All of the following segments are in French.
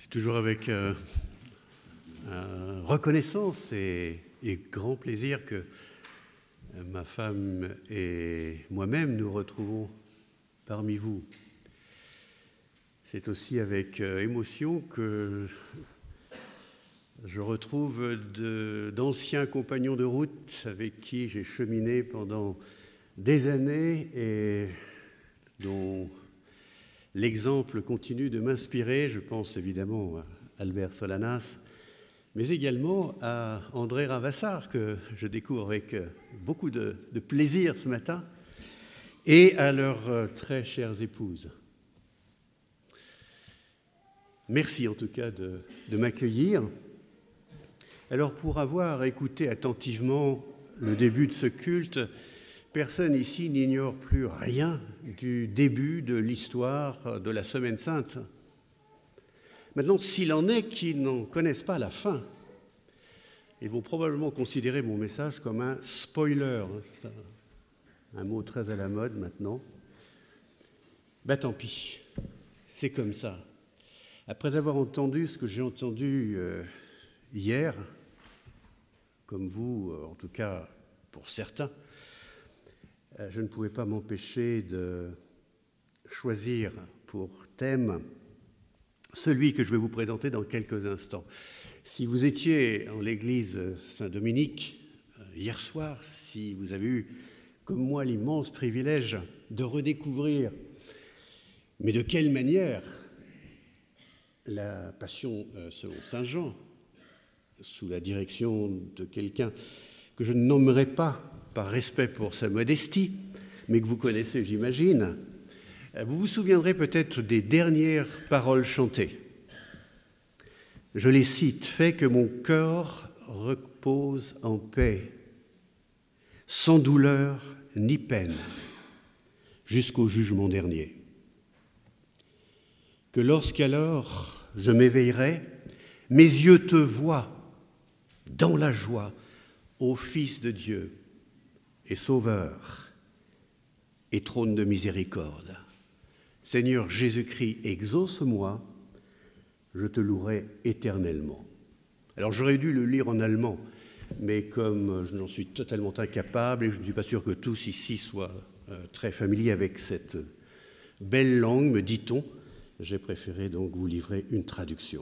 C'est toujours avec reconnaissance et grand plaisir que ma femme et moi-même nous retrouvons parmi vous. C'est aussi avec émotion que je retrouve d'anciens compagnons de route avec qui j'ai cheminé pendant des années et dont l'exemple continue de m'inspirer. Je pense évidemment à Albert Solanas, mais également à André Ravassar, que je découvre avec beaucoup de plaisir ce matin, et à leurs très chères épouses. Merci en tout cas de m'accueillir. Alors, pour avoir écouté attentivement le début de ce culte, personne ici n'ignore plus rien du début de l'histoire de la Semaine Sainte. Maintenant, s'il en est qui n'en connaissent pas la fin, ils vont probablement considérer mon message comme un spoiler. C'est un mot très à la mode maintenant. Tant pis, c'est comme ça. Après avoir entendu ce que j'ai entendu hier, comme vous, en tout cas pour certains, je ne pouvais pas m'empêcher de choisir pour thème celui que je vais vous présenter dans quelques instants. Si vous étiez en l'église Saint-Dominique hier soir, si vous avez eu, comme moi, l'immense privilège de redécouvrir, mais de quelle manière, la Passion selon Saint Jean, sous la direction de quelqu'un que je ne nommerai pas par respect pour sa modestie, mais que vous connaissez, j'imagine, vous vous souviendrez peut-être des dernières paroles chantées. Je les cite: « Fais que mon cœur repose en paix, sans douleur ni peine, jusqu'au jugement dernier. Que lorsqu'alors je m'éveillerai, mes yeux te voient dans la joie, ô Fils de Dieu et Sauveur et trône de miséricorde. Seigneur Jésus-Christ, exauce-moi, je te louerai éternellement. » Alors j'aurais dû le lire en allemand, mais comme je n'en suis totalement incapable et je ne suis pas sûr que tous ici soient très familiers avec cette belle langue, me dit-on, j'ai préféré donc vous livrer une traduction.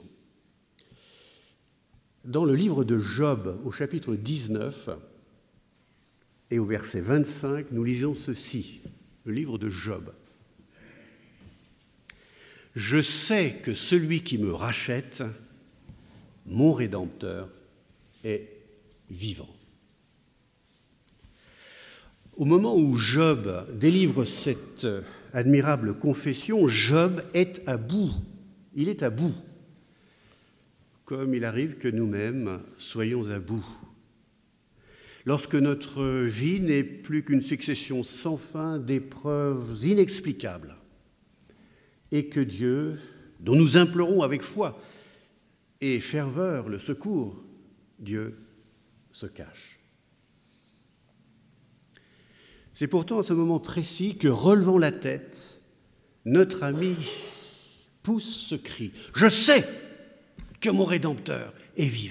Dans le livre de Job, au chapitre 19 et au verset 25, nous lisons ceci, le livre de Job. « Je sais que celui qui me rachète, mon Rédempteur, est vivant. » Au moment où Job délivre cette admirable confession, Job est à bout. Il est à bout. Comme il arrive que nous-mêmes soyons à bout. Lorsque notre vie n'est plus qu'une succession sans fin d'épreuves inexplicables et que Dieu, dont nous implorons avec foi et ferveur le secours, Dieu se cache. C'est pourtant à ce moment précis que, relevant la tête, notre ami pousse ce cri: « Je sais que mon Rédempteur est vivant. »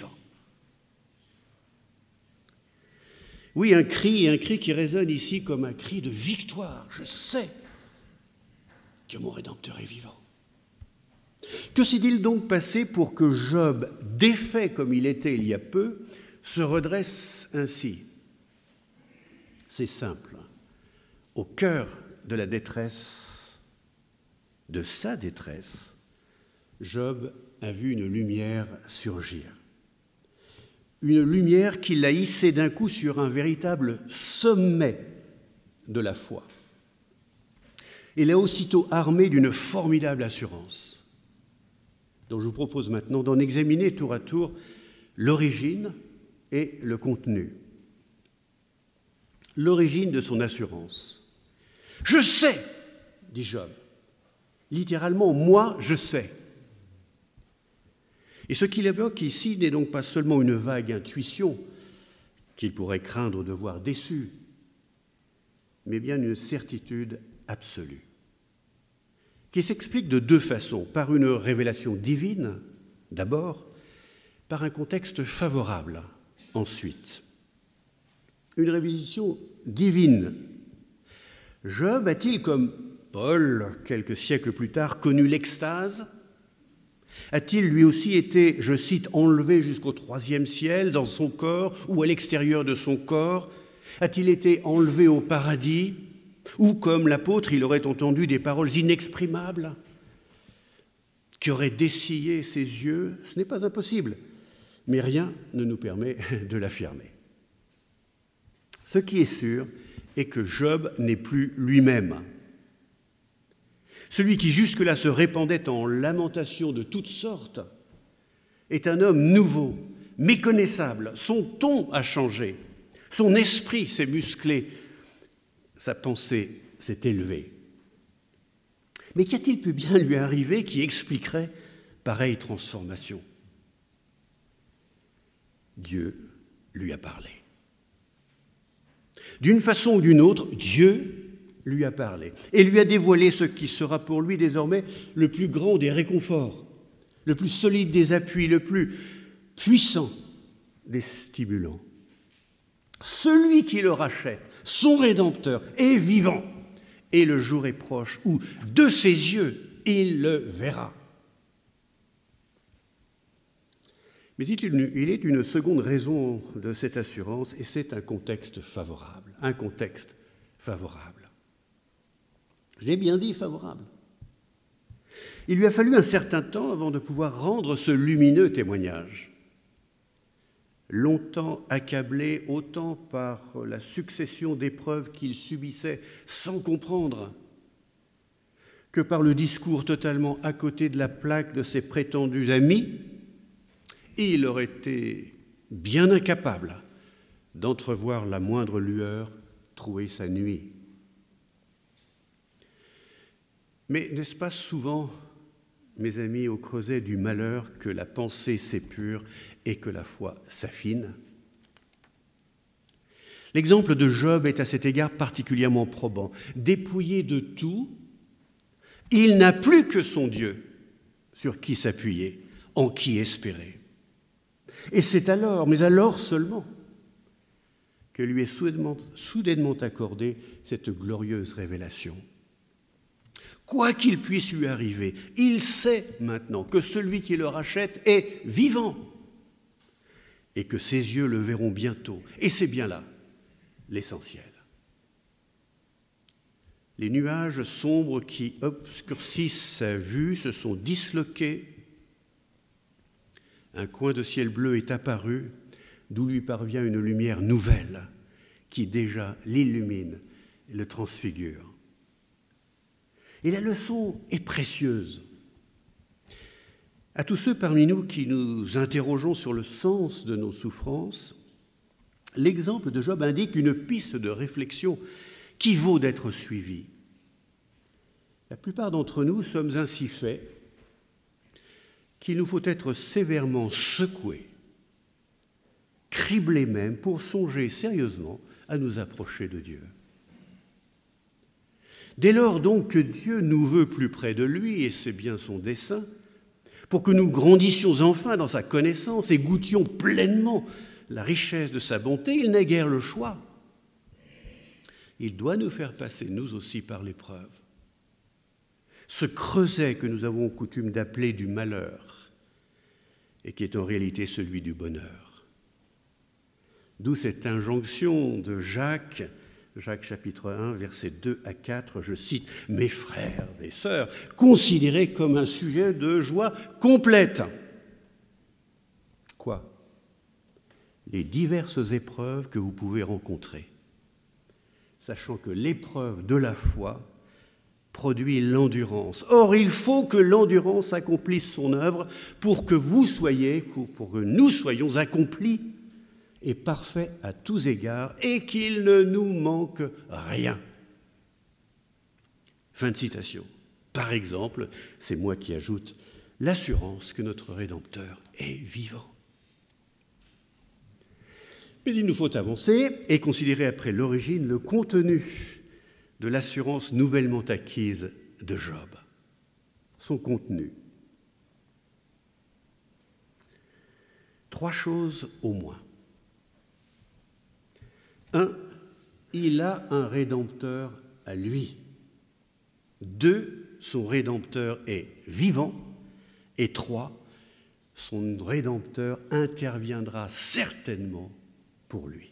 Oui, un cri qui résonne ici comme un cri de victoire. Je sais que mon Rédempteur est vivant. Que s'est-il donc passé pour que Job, défait comme il était il y a peu, se redresse ainsi? C'est simple. Au cœur de la détresse, de sa détresse, Job a vu une lumière surgir. Une lumière qui l'a hissé d'un coup sur un véritable sommet de la foi. Et l'a aussitôt armé d'une formidable assurance, dont je vous propose maintenant d'en examiner tour à tour l'origine et le contenu. L'origine de son assurance. « Je sais !» dit Job. Littéralement, « moi, je sais !» Et ce qu'il évoque ici n'est donc pas seulement une vague intuition qu'il pourrait craindre de voir déçue, mais bien une certitude absolue, qui s'explique de deux façons, par une révélation divine d'abord, par un contexte favorable, ensuite. Une révélation divine. Job a-t-il, comme Paul, quelques siècles plus tard, connu l'extase ? A-t-il lui aussi été, je cite, enlevé jusqu'au 3e ciel dans son corps ou à l'extérieur de son corps ? A-t-il été enlevé au paradis ? Ou, comme l'apôtre, il aurait entendu des paroles inexprimables qui auraient dessillé ses yeux ? Ce n'est pas impossible, mais rien ne nous permet de l'affirmer. Ce qui est sûr est que Job n'est plus lui-même. Celui qui jusque-là se répandait en lamentations de toutes sortes est un homme nouveau, méconnaissable. Son ton a changé, son esprit s'est musclé, sa pensée s'est élevée. Mais qu'a-t-il pu bien lui arriver qui expliquerait pareille transformation ? Dieu lui a parlé. D'une façon ou d'une autre, Dieu lui a parlé et lui a dévoilé ce qui sera pour lui désormais le plus grand des réconforts, le plus solide des appuis, le plus puissant des stimulants. Celui qui le rachète, son Rédempteur, est vivant et le jour est proche où, de ses yeux, il le verra. Mais il est une seconde raison de cette assurance, et c'est un contexte favorable. Un contexte favorable. J'ai bien dit favorable. Il lui a fallu un certain temps avant de pouvoir rendre ce lumineux témoignage. Longtemps accablé autant par la succession d'épreuves qu'il subissait sans comprendre, que par le discours totalement à côté de la plaque de ses prétendus amis, il aurait été bien incapable d'entrevoir la moindre lueur trouer sa nuit. Mais n'est-ce pas souvent, mes amis, au creuset du malheur que la pensée s'épure et que la foi s'affine ? L'exemple de Job est à cet égard particulièrement probant. Dépouillé de tout, il n'a plus que son Dieu sur qui s'appuyer, en qui espérer. Et c'est alors, mais alors seulement, que lui est soudainement accordée cette glorieuse révélation. Quoi qu'il puisse lui arriver, il sait maintenant que celui qui le rachète est vivant et que ses yeux le verront bientôt. Et c'est bien là l'essentiel. Les nuages sombres qui obscurcissent sa vue se sont disloqués. Un coin de ciel bleu est apparu, d'où lui parvient une lumière nouvelle qui déjà l'illumine et le transfigure. Et la leçon est précieuse. À tous ceux parmi nous qui nous interrogeons sur le sens de nos souffrances, l'exemple de Job indique une piste de réflexion qui vaut d'être suivie. La plupart d'entre nous sommes ainsi faits qu'il nous faut être sévèrement secoués, criblés même, pour songer sérieusement à nous approcher de Dieu. Dès lors donc que Dieu nous veut plus près de lui, et c'est bien son dessein, pour que nous grandissions enfin dans sa connaissance et goûtions pleinement la richesse de sa bonté, il n'a guère le choix. Il doit nous faire passer, nous aussi, par l'épreuve. Ce creuset que nous avons coutume d'appeler du malheur, et qui est en réalité celui du bonheur. D'où cette injonction de Jacques chapitre 1, versets 2 à 4, je cite, « Mes frères et sœurs, considérez comme un sujet de joie complète. » Quoi ? Les diverses épreuves que vous pouvez rencontrer, sachant que l'épreuve de la foi produit l'endurance. Or, il faut que l'endurance accomplisse son œuvre pour que vous soyez, pour que nous soyons accomplis et parfaits à tous égards, et qu'il ne nous manque rien. Fin de citation. Par exemple, c'est moi qui ajoute l'assurance que notre Rédempteur est vivant. Mais il nous faut avancer et considérer après l'origine le contenu de l'assurance nouvellement acquise de Job. Son contenu. 3 choses au moins. 1, il a un Rédempteur à lui. 2, son Rédempteur est vivant. Et 3, son Rédempteur interviendra certainement pour lui.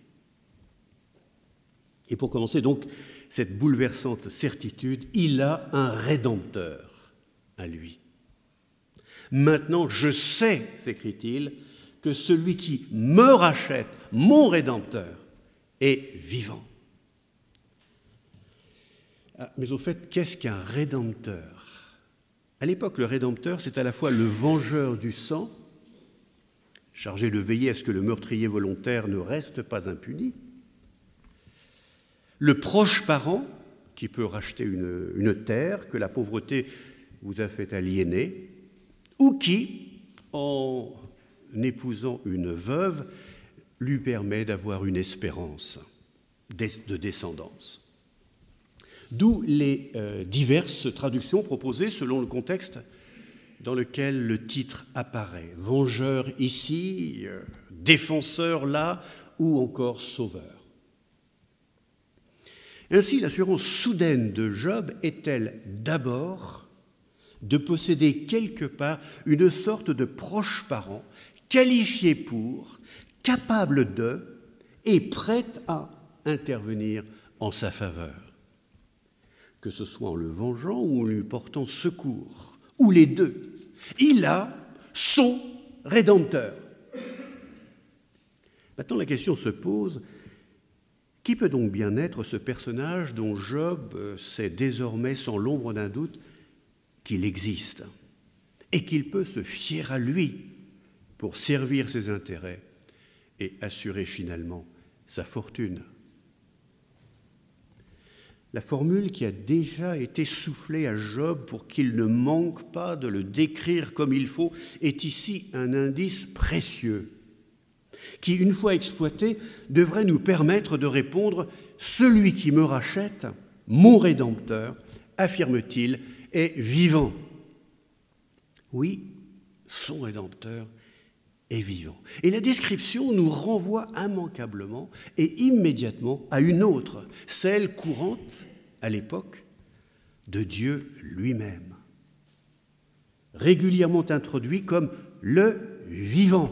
Et pour commencer donc cette bouleversante certitude, il a un Rédempteur à lui. Maintenant, je sais, s'écrie-t-il, que celui qui me rachète, mon Rédempteur, est vivant. Mais au fait, qu'est-ce qu'un Rédempteur ? À l'époque, le Rédempteur, c'est à la fois le vengeur du sang, chargé de veiller à ce que le meurtrier volontaire ne reste pas impuni, le proche parent, qui peut racheter une terre que la pauvreté vous a fait aliéner, ou qui, en épousant une veuve, lui permet d'avoir une espérance de descendance. D'où les diverses traductions proposées selon le contexte dans lequel le titre apparaît. Vengeur ici, défenseur là, ou encore sauveur. Ainsi, l'assurance soudaine de Job est-elle d'abord de posséder quelque part une sorte de proche parent, qualifié pour, capable de et prête à intervenir en sa faveur. Que ce soit en le vengeant ou en lui portant secours, ou les deux, il a son Rédempteur. Maintenant, la question se pose, qui peut donc bien être ce personnage dont Job sait désormais sans l'ombre d'un doute qu'il existe et qu'il peut se fier à lui pour servir ses intérêts et assurer finalement sa fortune? La formule qui a déjà été soufflée à Job pour qu'il ne manque pas de le décrire comme il faut est ici un indice précieux qui, une fois exploité, devrait nous permettre de répondre « Celui qui me rachète, mon Rédempteur, affirme-t-il, est vivant. » Oui, son Rédempteur est vivant. Et la description nous renvoie immanquablement et immédiatement à une autre, celle courante à l'époque de Dieu lui-même, régulièrement introduit comme le vivant.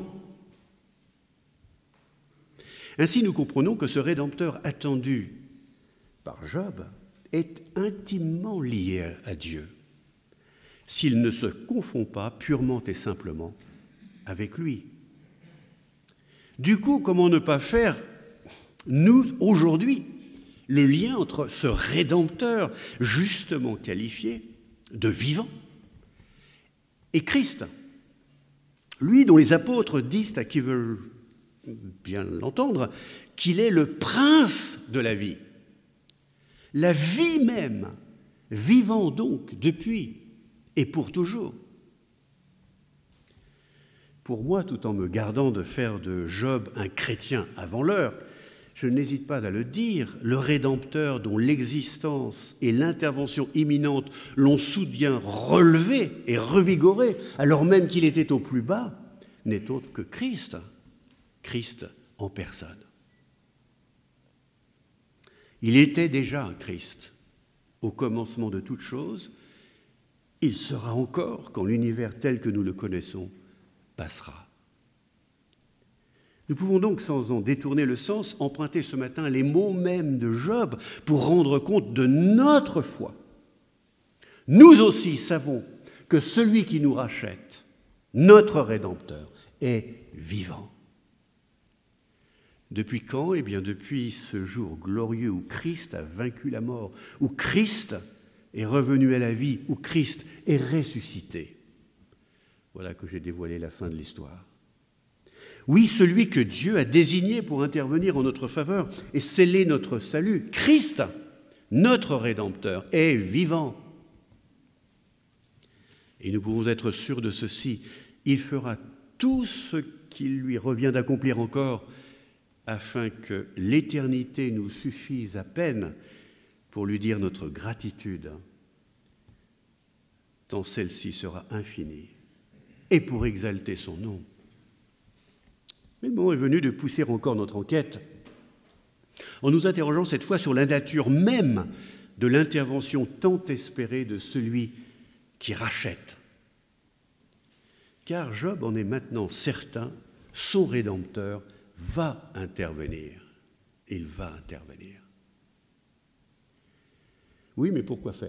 Ainsi, nous comprenons que ce Rédempteur attendu par Job est intimement lié à Dieu, s'il ne se confond pas purement et simplement avec lui. Du coup, comment ne pas faire, nous, aujourd'hui, le lien entre ce Rédempteur justement qualifié de vivant et Christ, lui dont les apôtres disent à qui veulent bien l'entendre qu'il est le prince de la vie même, vivant donc depuis et pour toujours. Pour moi, tout en me gardant de faire de Job un chrétien avant l'heure, je n'hésite pas à le dire, le Rédempteur dont l'existence et l'intervention imminente l'ont soudain relevé et revigoré, alors même qu'il était au plus bas, n'est autre que Christ, Christ en personne. Il était déjà un Christ au commencement de toutes choses, il sera encore quand l'univers tel que nous le connaissons passera. Nous pouvons donc, sans en détourner le sens, emprunter ce matin les mots mêmes de Job pour rendre compte de notre foi. Nous aussi savons que celui qui nous rachète, notre Rédempteur, est vivant. Depuis quand ? Eh bien, depuis ce jour glorieux où Christ a vaincu la mort, où Christ est revenu à la vie, où Christ est ressuscité. Voilà que j'ai dévoilé la fin de l'histoire. Oui, celui que Dieu a désigné pour intervenir en notre faveur et sceller notre salut, Christ, notre Rédempteur, est vivant. Et nous pouvons être sûrs de ceci, il fera tout ce qu'il lui revient d'accomplir encore afin que l'éternité nous suffise à peine pour lui dire notre gratitude, tant celle-ci sera infinie, et pour exalter son nom. Mais le moment est venu de pousser encore notre enquête en nous interrogeant cette fois sur la nature même de l'intervention tant espérée de celui qui rachète. Car Job en est maintenant certain, son Rédempteur va intervenir. Il va intervenir. Oui, mais pourquoi faire ?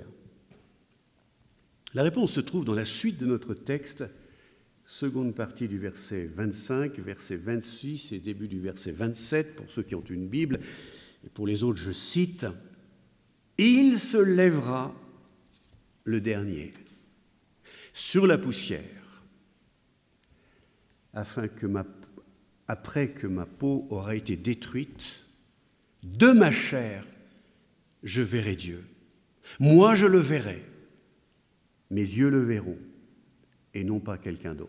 La réponse se trouve dans la suite de notre texte, seconde partie du verset 25, verset 26 et début du verset 27, pour ceux qui ont une Bible, et pour les autres, je cite, « Il se lèvera le dernier sur la poussière, après que ma peau aura été détruite, de ma chair, je verrai Dieu. Moi, je le verrai. Mes yeux le verront, et non pas quelqu'un d'autre. »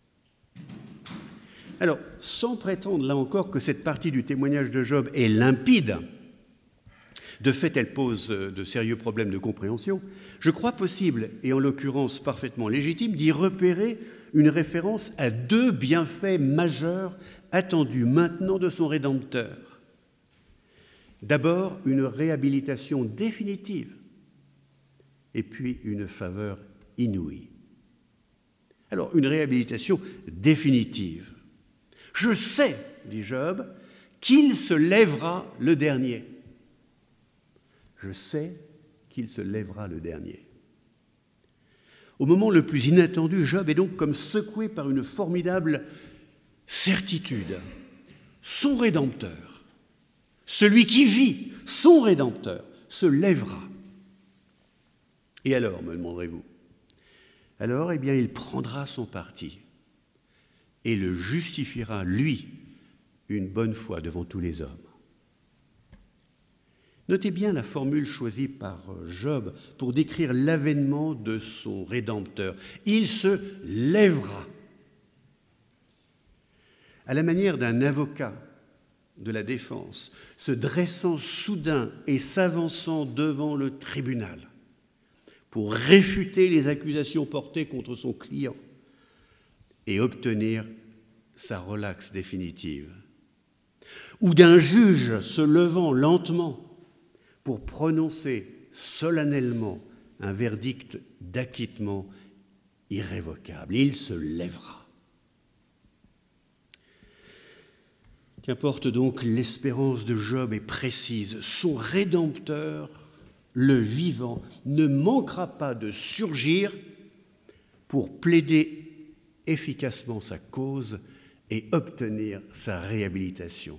Alors, sans prétendre là encore que cette partie du témoignage de Job est limpide, de fait elle pose de sérieux problèmes de compréhension, je crois possible, et en l'occurrence parfaitement légitime, d'y repérer une référence à deux bienfaits majeurs attendus maintenant de son Rédempteur. D'abord, une réhabilitation définitive, et puis une faveur inouïe. Alors, une réhabilitation définitive. « Je sais, dit Job, qu'il se lèvera le dernier. » Je sais qu'il se lèvera le dernier. Au moment le plus inattendu, Job est donc comme secoué par une formidable certitude. Son Rédempteur, celui qui vit, son Rédempteur, se lèvera. Et alors, me demanderez-vous ? Alors, il prendra son parti et le justifiera, lui, une bonne fois devant tous les hommes. Notez bien la formule choisie par Job pour décrire l'avènement de son Rédempteur. Il se lèvera. À la manière d'un avocat de la défense, se dressant soudain et s'avançant devant le tribunal pour réfuter les accusations portées contre son client et obtenir sa relaxe définitive. Ou d'un juge se levant lentement pour prononcer solennellement un verdict d'acquittement irrévocable. Il se lèvera. Qu'importe donc, l'espérance de Job est précise. Son Rédempteur, le vivant, ne manquera pas de surgir pour plaider efficacement sa cause et obtenir sa réhabilitation.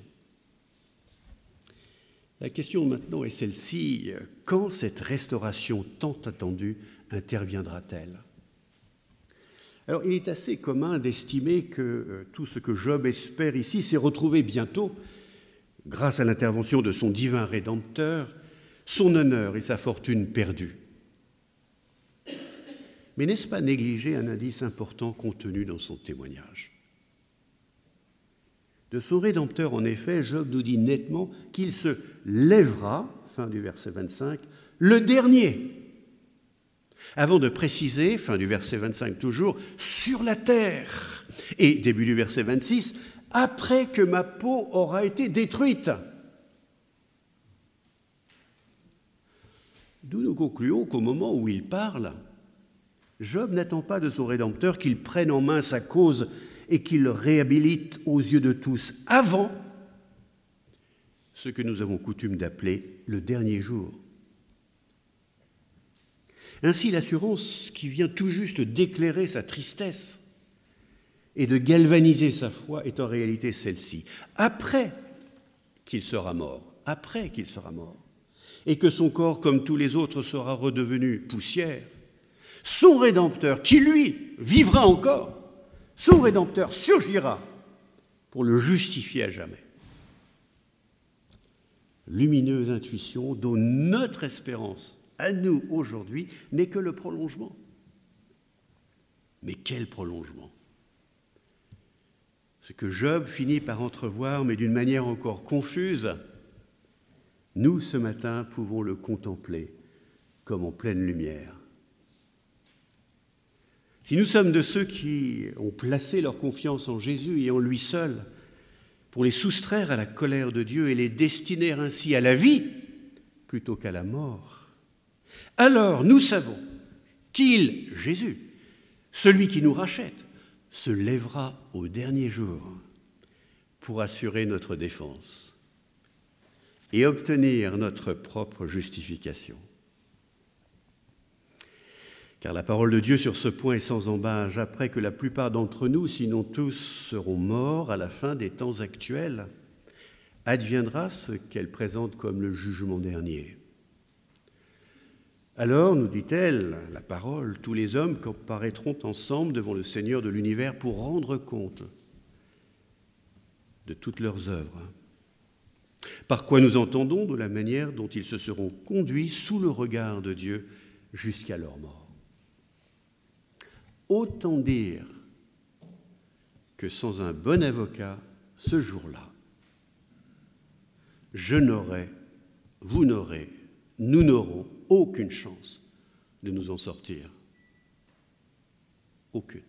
La question maintenant est celle-ci, quand cette restauration tant attendue interviendra-t-elle ? Alors, il est assez commun d'estimer que tout ce que Job espère ici s'est retrouvé bientôt, grâce à l'intervention de son divin Rédempteur, son honneur et sa fortune perdus. Mais n'est-ce pas négliger un indice important contenu dans son témoignage ? De son Rédempteur, en effet, Job nous dit nettement qu'il se lèvera, fin du verset 25, le dernier, avant de préciser, fin du verset 25 toujours, sur la terre, et début du verset 26, après que ma peau aura été détruite. D'où nous concluons qu'au moment où il parle, Job n'attend pas de son Rédempteur qu'il prenne en main sa cause et qu'il le réhabilite aux yeux de tous avant ce que nous avons coutume d'appeler le dernier jour. Ainsi, l'assurance qui vient tout juste d'éclairer sa tristesse et de galvaniser sa foi est en réalité celle-ci. Après qu'il sera mort, et que son corps, comme tous les autres, sera redevenu poussière, son Rédempteur, qui lui vivra encore, son Rédempteur surgira pour le justifier à jamais. Lumineuse intuition dont notre espérance, à nous aujourd'hui, n'est que le prolongement. Mais quel prolongement ? Ce que Job finit par entrevoir, mais d'une manière encore confuse, nous, ce matin, pouvons le contempler comme en pleine lumière. Si nous sommes de ceux qui ont placé leur confiance en Jésus et en lui seul pour les soustraire à la colère de Dieu et les destiner ainsi à la vie plutôt qu'à la mort, alors nous savons qu'il, Jésus, celui qui nous rachète, se lèvera au dernier jour pour assurer notre défense et obtenir notre propre justification. Car la parole de Dieu sur ce point est sans ambages. Après que la plupart d'entre nous, sinon tous, seront morts à la fin des temps actuels, adviendra ce qu'elle présente comme le jugement dernier. Alors, nous dit-elle, la parole, tous les hommes comparaîtront ensemble devant le Seigneur de l'univers pour rendre compte de toutes leurs œuvres. Par quoi nous entendons de la manière dont ils se seront conduits sous le regard de Dieu jusqu'à leur mort. Autant dire que sans un bon avocat, ce jour-là, je n'aurai, vous n'aurez, nous n'aurons aucune chance de nous en sortir. Aucune.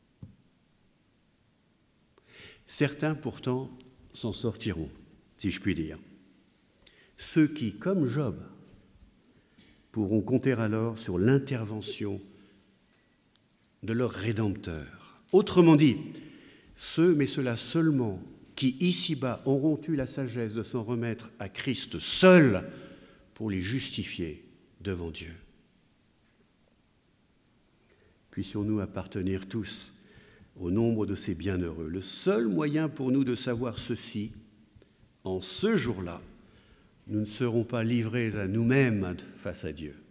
Certains, pourtant, s'en sortiront, si je puis dire. Ceux qui, comme Job, pourront compter alors sur l'intervention de leur Rédempteur. Autrement dit, ceux, mais ceux-là seulement, qui ici-bas auront eu la sagesse de s'en remettre à Christ seul pour les justifier devant Dieu. Puissions-nous appartenir tous au nombre de ces bienheureux. Le seul moyen pour nous de savoir ceci, en ce jour-là, nous ne serons pas livrés à nous-mêmes face à Dieu.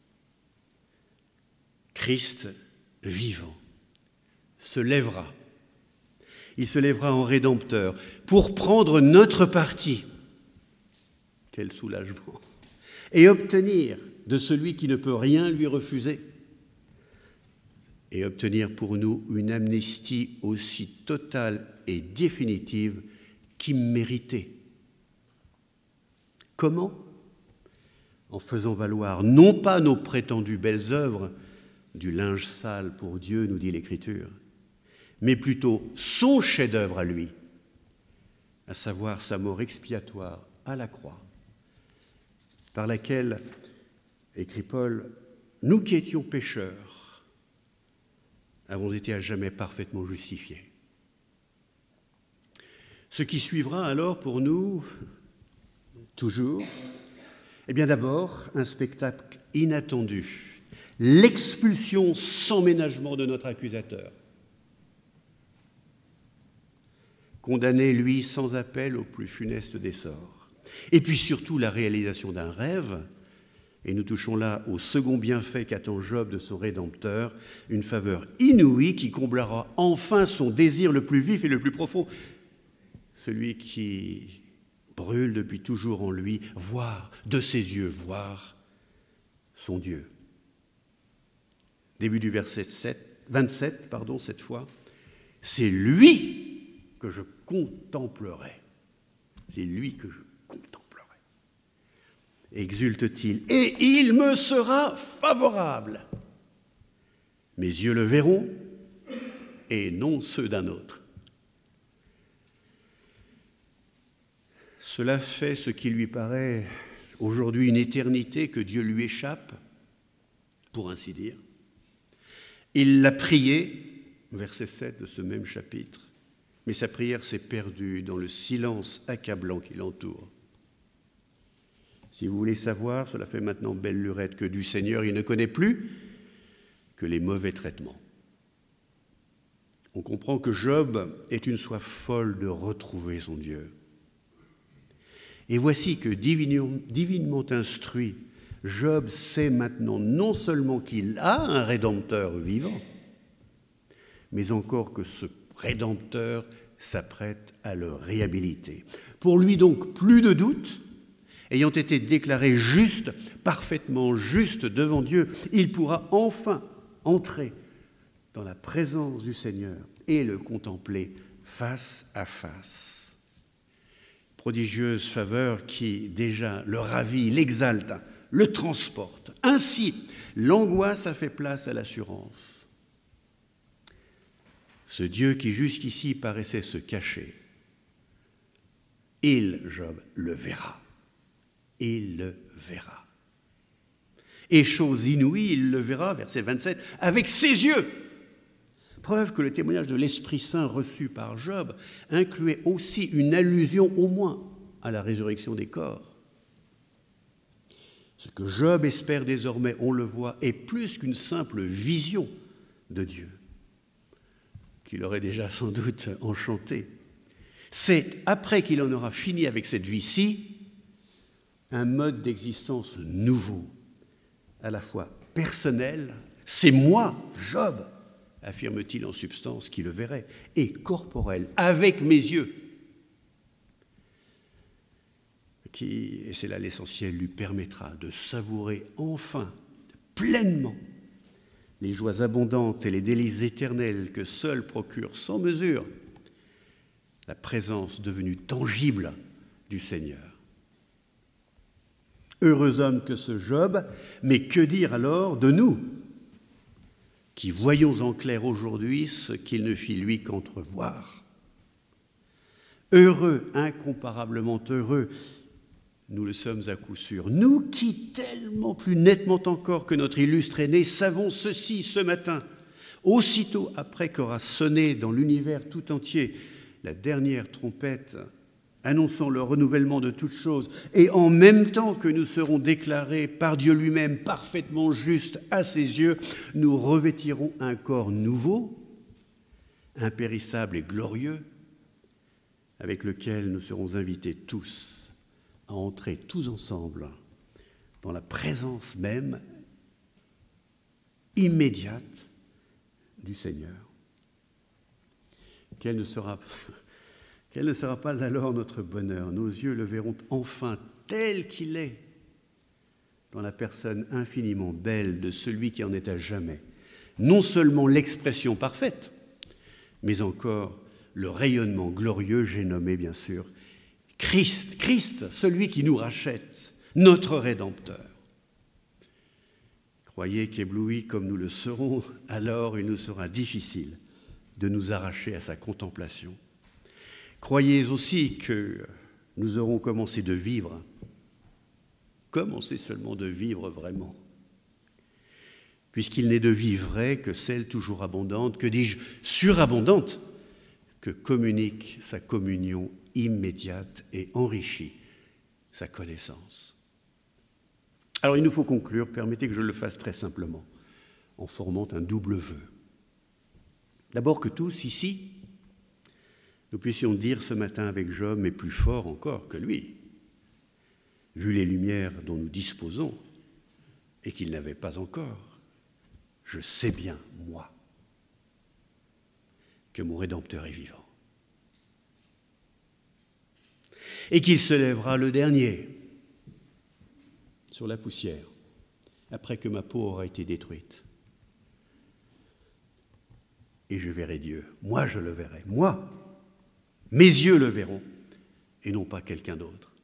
Christ vivant se lèvera. Il se lèvera en Rédempteur pour prendre notre parti. Quel soulagement! Et obtenir de celui qui ne peut rien lui refuser, et obtenir pour nous une amnistie aussi totale et définitive qu'imméritée. Comment? En faisant valoir non pas nos prétendues belles œuvres, du linge sale pour Dieu, nous dit l'Écriture, mais plutôt son chef-d'œuvre à lui, à savoir sa mort expiatoire à la croix, par laquelle, écrit Paul, nous qui étions pécheurs, avons été à jamais parfaitement justifiés. Ce qui suivra alors pour nous, toujours, eh bien d'abord, un spectacle inattendu, l'expulsion sans ménagement de notre accusateur. Condamné, lui, sans appel au plus funeste des sorts. Et puis surtout la réalisation d'un rêve, et nous touchons là au second bienfait qu'attend Job de son Rédempteur, une faveur inouïe qui comblera enfin son désir le plus vif et le plus profond, celui qui brûle depuis toujours en lui, voir, de ses yeux, voir son Dieu. Début du verset 27, cette fois, c'est lui que je contemplerai. C'est lui que je contemplerai. Exulte-t-il, et il me sera favorable. Mes yeux le verront, et non ceux d'un autre. Cela fait ce qui lui paraît aujourd'hui une éternité que Dieu lui échappe, pour ainsi dire. Il l'a prié, verset 7 de ce même chapitre, mais sa prière s'est perdue dans le silence accablant qui l'entoure. Si vous voulez savoir, cela fait maintenant belle lurette que du Seigneur, il ne connaît plus que les mauvais traitements. On comprend que Job est une soif folle de retrouver son Dieu. Et voici que divinement instruit, Job sait maintenant non seulement qu'il a un Rédempteur vivant, mais encore que ce Rédempteur s'apprête à le réhabiliter. Pour lui donc, plus de doute, ayant été déclaré juste, parfaitement juste devant Dieu, il pourra enfin entrer dans la présence du Seigneur et le contempler face à face. Prodigieuse faveur qui déjà le ravit, l'exalte, le transporte. Ainsi, l'angoisse a fait place à l'assurance. Ce Dieu qui jusqu'ici paraissait se cacher Job, le verra. Il le verra. Et chose inouïe, il le verra, verset 27, avec ses yeux. Preuve que le témoignage de l'Esprit Saint reçu par Job incluait aussi une allusion au moins à la résurrection des corps. Ce que Job espère désormais, on le voit, est plus qu'une simple vision de Dieu, qu'il aurait déjà sans doute enchanté. C'est, après qu'il en aura fini avec cette vie-ci, un mode d'existence nouveau, à la fois personnel, c'est moi, Job, affirme-t-il en substance, qui le verrai, et corporel, avec mes yeux, qui, et c'est là l'essentiel, lui permettra de savourer enfin, pleinement, les joies abondantes et les délices éternels que seul procure sans mesure la présence devenue tangible du Seigneur. Heureux homme que ce Job, mais que dire alors de nous, qui voyons en clair aujourd'hui ce qu'il ne fit lui qu'entrevoir. Heureux, incomparablement heureux, nous le sommes à coup sûr, nous qui tellement plus nettement encore que notre illustre aîné savons ceci ce matin, aussitôt après qu'aura sonné dans l'univers tout entier la dernière trompette annonçant le renouvellement de toutes choses, et en même temps que nous serons déclarés par Dieu lui-même parfaitement justes à ses yeux, nous revêtirons un corps nouveau, impérissable et glorieux, avec lequel nous serons invités tous à entrer tous ensemble dans la présence même immédiate du Seigneur. Quel ne sera pas alors notre bonheur? Nos yeux le verront enfin tel qu'il est, dans la personne infiniment belle de celui qui en est à jamais, non seulement l'expression parfaite, mais encore le rayonnement glorieux, j'ai nommé bien sûr Christ, celui qui nous rachète, notre Rédempteur. Croyez qu'éblouis comme nous le serons, alors il nous sera difficile de nous arracher à sa contemplation. Croyez aussi que nous aurons commencé de vivre, commencé seulement de vivre vraiment, puisqu'il n'est de vie vraie que celle toujours abondante, que dis-je, surabondante, que communique sa communion immédiate et enrichit sa connaissance. Alors il nous faut conclure, permettez que je le fasse très simplement, en formant un double vœu. D'abord que tous, ici, nous puissions dire ce matin avec Job, mais plus fort encore que lui, vu les lumières dont nous disposons et qu'il n'avait pas encore, je sais bien, moi, que mon Rédempteur est vivant. Et qu'il se lèvera le dernier sur la poussière, après que ma peau aura été détruite. Et je verrai Dieu. Moi, je le verrai. Moi, mes yeux le verront, et non pas quelqu'un d'autre.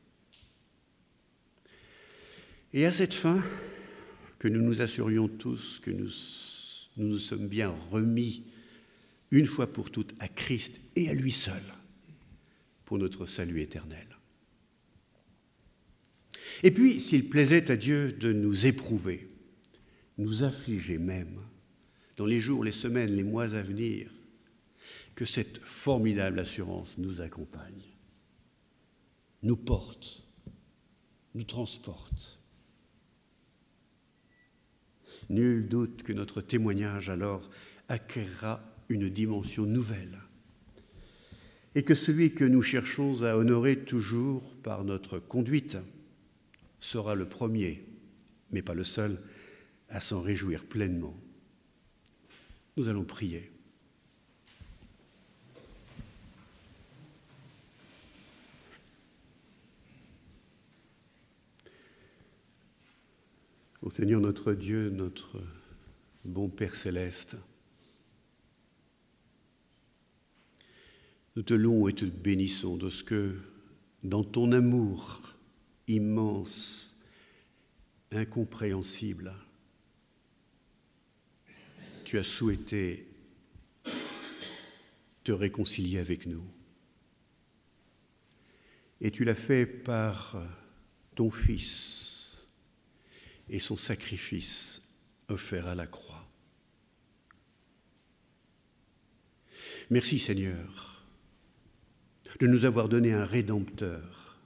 Et à cette fin, que nous nous assurions tous que nous nous sommes bien remis une fois pour toutes à Christ et à lui seul pour notre salut éternel. Et puis, s'il plaisait à Dieu de nous éprouver, nous affliger même, dans les jours, les semaines, les mois à venir, que cette formidable assurance nous accompagne, nous porte, nous transporte. Nul doute que notre témoignage alors acquérera une dimension nouvelle et que celui que nous cherchons à honorer toujours par notre conduite sera le premier, mais pas le seul, à s'en réjouir pleinement. Nous allons prier. Ô Seigneur notre Dieu, notre bon Père céleste, nous te louons et te bénissons de ce que, dans ton amour immense, incompréhensible, tu as souhaité te réconcilier avec nous. Et tu l'as fait par ton Fils et son sacrifice offert à la croix. Merci Seigneur de nous avoir donné un Rédempteur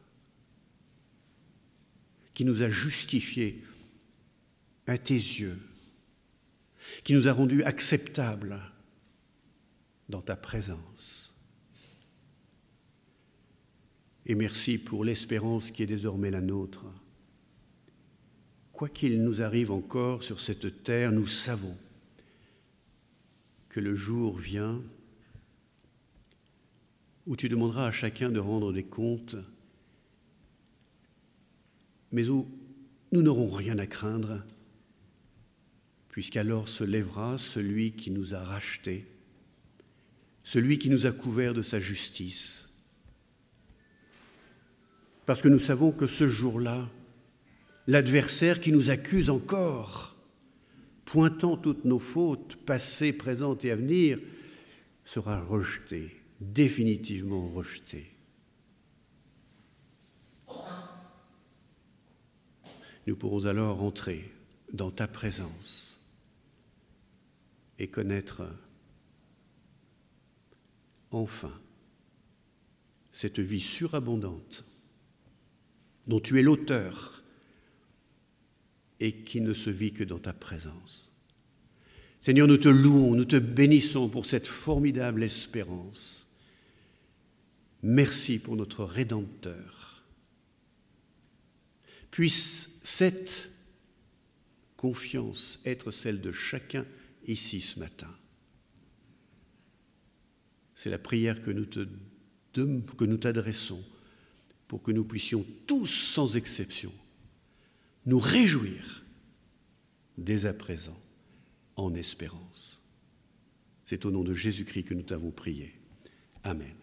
qui nous a justifiés à tes yeux, qui nous a rendus acceptables dans ta présence. Et merci pour l'espérance qui est désormais la nôtre. Quoi qu'il nous arrive encore sur cette terre, nous savons que le jour vient où tu demanderas à chacun de rendre des comptes, mais où nous n'aurons rien à craindre, puisqu'alors se lèvera celui qui nous a rachetés, celui qui nous a couverts de sa justice. Parce que nous savons que ce jour-là, l'adversaire qui nous accuse encore, pointant toutes nos fautes, passées, présentes et à venir, sera rejeté, définitivement rejeté. Nous pourrons alors entrer dans ta présence et connaître enfin cette vie surabondante dont tu es l'auteur et qui ne se vit que dans ta présence. Seigneur, nous te louons, nous te bénissons pour cette formidable espérance. Merci pour notre Rédempteur. Puisse cette confiance être celle de chacun ici ce matin. C'est la prière que nous t'adressons pour que nous puissions tous, sans exception, nous réjouir dès à présent en espérance. C'est au nom de Jésus-Christ que nous t'avons prié. Amen.